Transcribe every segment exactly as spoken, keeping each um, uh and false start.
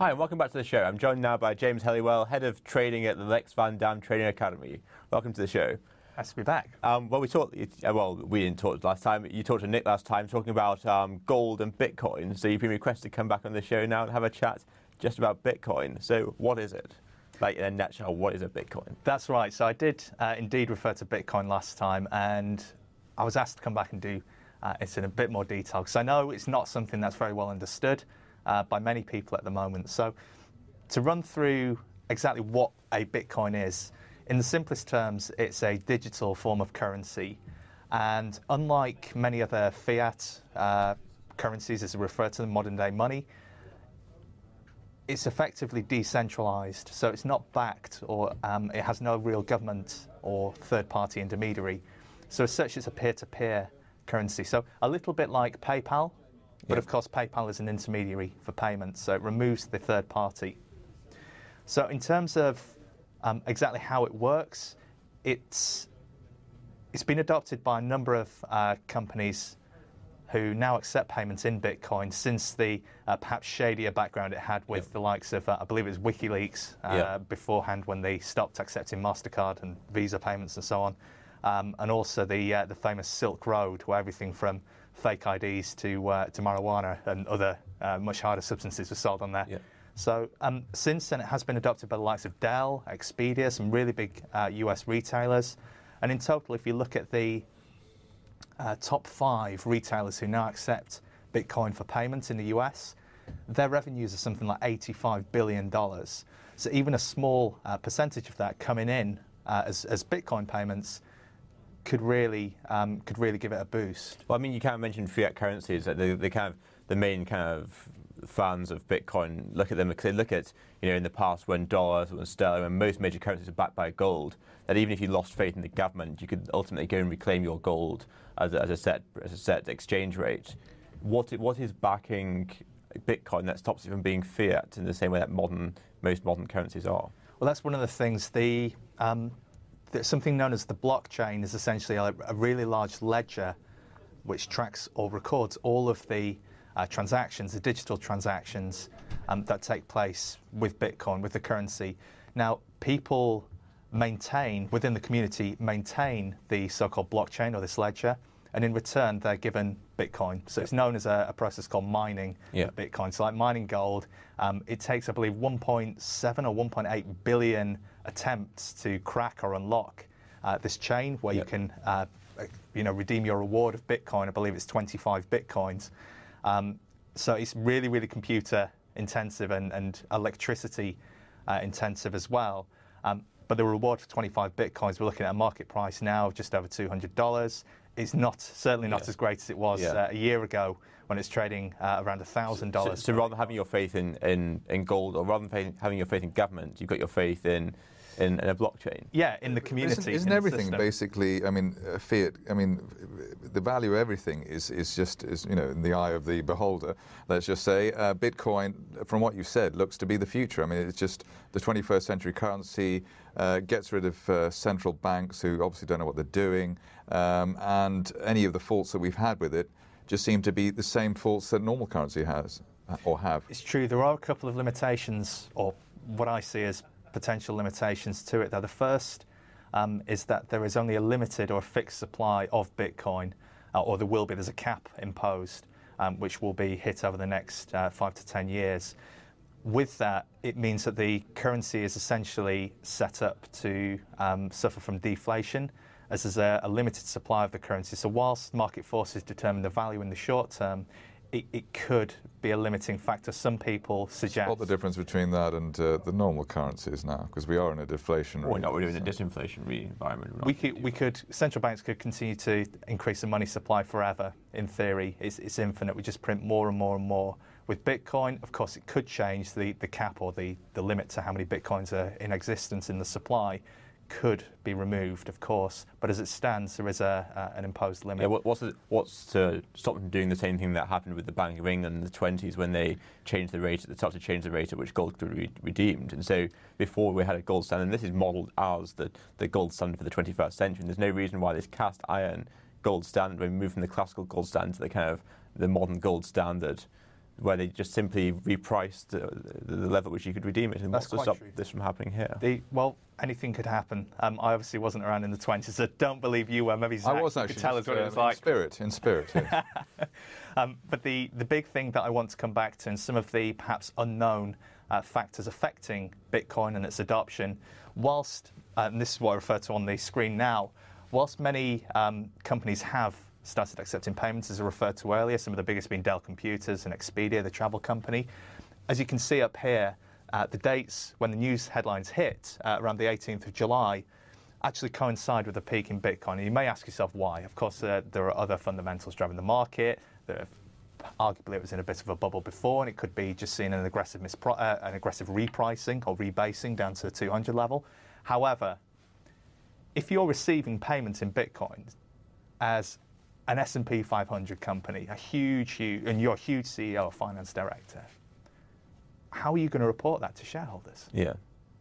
Hi, and welcome back to the show. I'm joined now by James Helliwell, Head of Trading at the Lex Van Dam Trading Academy. Welcome to the show. Nice to be back. Um, well, we talked. Well, we didn't talk last time. You talked to Nick last time, talking about um, gold and Bitcoin. So you've been requested to come back on the show now and have a chat just about Bitcoin. So what is it? Like in a nutshell, what is a Bitcoin? That's right. So I did uh, indeed refer to Bitcoin last time, and I was asked to come back and do uh, it in a bit more detail because I know it's not something that's very well understood uh, by many people at the moment. So to run through exactly what a Bitcoin is, in the simplest terms, it's a digital form of currency. And unlike many other fiat uh, currencies, as we refer to them, modern day money, it's effectively decentralized. So it's not backed, or um, it has no real government or third-party intermediary. So as such, it's a peer-to-peer currency. So a little bit like PayPal, but Yep. of course PayPal is an intermediary for payments, so it removes the third party. So in terms of um, exactly how it works, it's it's been adopted by a number of uh, companies who now accept payments in Bitcoin since the uh, perhaps shadier background it had with Yep. the likes of, uh, I believe it was WikiLeaks uh, Yep. beforehand, when they stopped accepting MasterCard and Visa payments and so on. Um, and also the uh, the famous Silk Road, where everything from fake I Ds to uh, to marijuana and other uh, much harder substances were sold on there. Yep. So um, since then, it has been adopted by the likes of Dell, Expedia, some really big uh, U S retailers. And in total, if you look at the uh, top five retailers who now accept Bitcoin for payments in the U S, their revenues are something like eighty-five billion dollars. So even a small uh, percentage of that coming in uh, as, as Bitcoin payments could really um, could really give it a boost. Well, I mean, you kind of mentioned fiat currencies. That the, the kind of the main kind of fans of Bitcoin look at them because they look at, you know, in the past when dollars, when sterling, when most major currencies are backed by gold, that even if you lost faith in the government, you could ultimately go and reclaim your gold as a, as a set as a set exchange rate. What what is backing Bitcoin that stops it from being fiat in the same way that modern most modern currencies are? Well, that's one of the things. The um, there's something known as the blockchain is essentially a, a really large ledger which tracks or records all of the uh, transactions, the digital transactions um, that take place with Bitcoin, with the currency. Now, people maintain, within the community, maintain the so-called blockchain or this ledger, and in return, they're given Bitcoin. So it's known as a, a process called mining Yeah. of Bitcoin. So like mining gold, um, it takes, I believe, one point seven or one point eight billion attempts to crack or unlock uh, this chain, where Yep. you can, uh, you know, redeem your reward of Bitcoin. I believe it's twenty-five Bitcoins. Um, so it's really, really computer intensive and, and electricity uh, intensive as well. Um, but the reward for twenty-five Bitcoins, we're looking at a market price now of just over two hundred dollars. It's not, certainly not Yeah. as great as it was Yeah. uh, a year ago when it's trading uh, around one thousand So, dollars. so rather than having your faith in, in, in gold, or rather than faith, having your faith in government, you've got your faith in in, in a blockchain. Yeah, in the community. Isn't, isn't in the everything system. basically? I mean, uh, fiat. I mean, the value of everything is is just is you know in the eye of the beholder. Let's just say uh, Bitcoin, from what you said, looks to be the future. I mean, it's just the twenty-first century currency. Uh, gets rid of uh, central banks who obviously don't know what they're doing, um, and any of the faults that we've had with it just seem to be the same faults that normal currency has uh, or have. It's true, there are a couple of limitations, or what I see as potential limitations to it. Though the first um, is that there is only a limited or a fixed supply of Bitcoin, uh, or there will be, there's a cap imposed, um, which will be hit over the next uh, five to ten years. With that, it means that the currency is essentially set up to um, suffer from deflation, as there's a, a limited supply of the currency. So whilst market forces determine the value in the short term, it, it could be a limiting factor. Some people suggest... What's the difference between that and uh, the normal currencies now? Because we are in a deflationary... We're not really in a disinflationary environment. We're We not- could, we could, central banks could continue to increase the money supply forever. In theory, it's, it's infinite. We just print more and more and more. With Bitcoin, of course, it could change the, the cap or the, the limit to how many Bitcoins are in existence in the supply could be removed, of course. But as it stands, there is a, uh, an imposed limit. Yeah, what, what's, the, what's to stop them doing the same thing that happened with the Bank of England in the twenties when they changed the rate, they started to change the rate at which gold could be redeemed. And so before we had a gold standard, and this is modelled as the, the gold standard for the twenty-first century, and there's no reason why this cast iron gold standard, when we move from the classical gold standard to the kind of the modern gold standard, where they just simply repriced uh, the level at which you could redeem it. And That's what's to quite stop true. this from happening here? The, well, anything could happen. Um, I obviously wasn't around in the twenties, so don't believe you were. Maybe Zach I was you actually could tell us just, what it um, was like. in spirit, in spirit. Yes. um, but the, the big thing that I want to come back to, and some of the perhaps unknown uh, factors affecting Bitcoin and its adoption, whilst, uh, and this is what I refer to on the screen now, whilst many um, companies have started accepting payments, as I referred to earlier, some of the biggest being Dell Computers and Expedia, the travel company. As you can see up here, uh, the dates when the news headlines hit, uh, around the eighteenth of July, actually coincide with the peak in Bitcoin. And you may ask yourself why. Of course, uh, there are other fundamentals driving the market. There, arguably, it was in a bit of a bubble before, and it could be just seeing an aggressive, mispri- uh, an aggressive repricing or rebasing down to the two hundred level. However, if you're receiving payments in Bitcoin as an S and P five hundred company, a huge, huge, and you're a huge C E O or finance director, how are you going to report that to shareholders Yeah.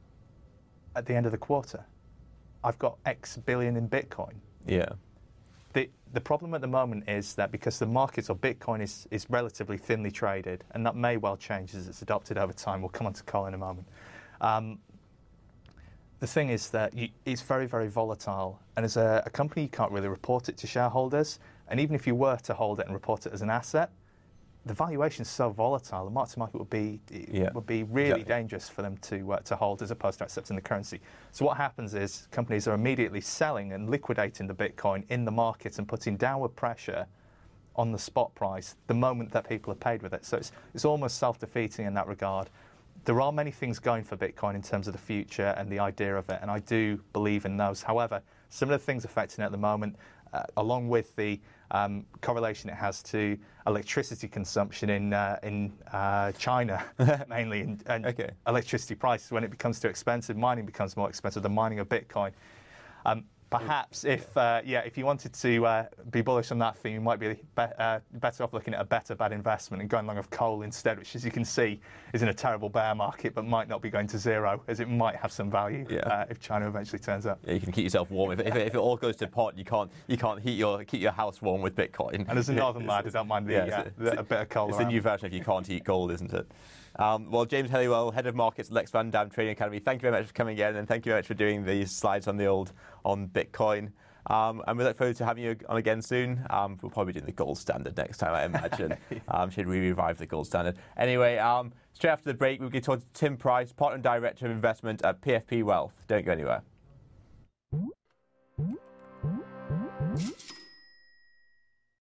at the end of the quarter? I've got X billion in Bitcoin. Yeah. The, the problem at the moment is that because the market or Bitcoin is, is relatively thinly traded, and that may well change as it's adopted over time. We'll come on to coal in a moment. Um, the thing is that you, it's very, very volatile. And as a, a company, you can't really report it to shareholders. And even if you were to hold it and report it as an asset, the valuation is so volatile, the mark to market would be Yeah. would be really Exactly. dangerous for them to uh, to hold as opposed to accepting the currency. So what happens is companies are immediately selling and liquidating the Bitcoin in the market and putting downward pressure on the spot price the moment that people are paid with it. So it's it's almost self-defeating in that regard. There are many things going for Bitcoin in terms of the future and the idea of it, and I do believe in those. However, some of the things affecting it at the moment, uh, along with the um, correlation it has to electricity consumption in uh, in uh, China, mainly, and, and Okay. electricity prices, when it becomes too expensive, mining becomes more expensive, the mining of Bitcoin. Um, Perhaps if uh, yeah, if you wanted to uh, be bullish on that thing, you might be, be uh, better off looking at a better bad investment and going long of coal instead, which, as you can see, is in a terrible bear market, but might not be going to zero, as it might have some value Yeah. uh, if China eventually turns up. Yeah, you can keep yourself warm. If, if, if it all goes to pot, you can't you can't heat your keep your house warm with Bitcoin. And as a northern lad, I don't mind the, Yeah, uh, it's- the, a bit of coal It's around. the new version of you can't eat gold, isn't it? Um, well, James Helliwell, Head of Markets at Lex Van Dam Trading Academy, thank you very much for coming in, and thank you very much for doing these slides on the old on Bitcoin. Um, and we look forward to having you on again soon. Um, we'll probably do the gold standard next time, I imagine. um, should we revive the gold standard? Anyway, um, straight after the break, we'll get to Tim Price, Partner and Director of Investment at P F P Wealth. Don't go anywhere.